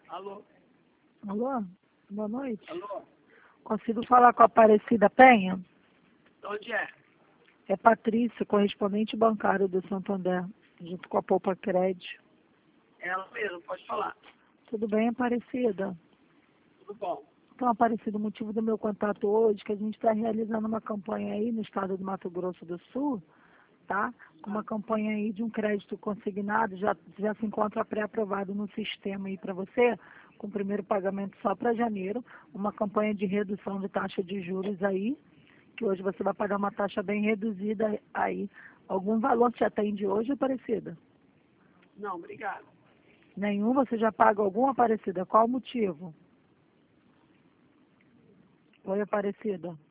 Alô? Alô? Boa noite. Alô? Consigo falar com a Aparecida Penha? De onde é? É Patrícia, correspondente bancário do Santander, junto com a Poupa Crédito. Ela mesmo, pode falar. Tudo bem, Aparecida? Tudo bom. Então, Aparecida, o motivo do meu contato hoje é que a gente está realizando uma campanha aí no estado do Mato Grosso do Sul, tá? Uma campanha aí de um crédito consignado, já se encontra pré-aprovado no sistema aí para você, com o primeiro pagamento só para janeiro, uma campanha de redução de taxa de juros aí, que hoje você vai pagar uma taxa bem reduzida aí. Algum valor te atende hoje, Aparecida? Não, obrigado. Nenhum? Você já paga algum, Aparecida? Qual o motivo? Oi, Aparecida.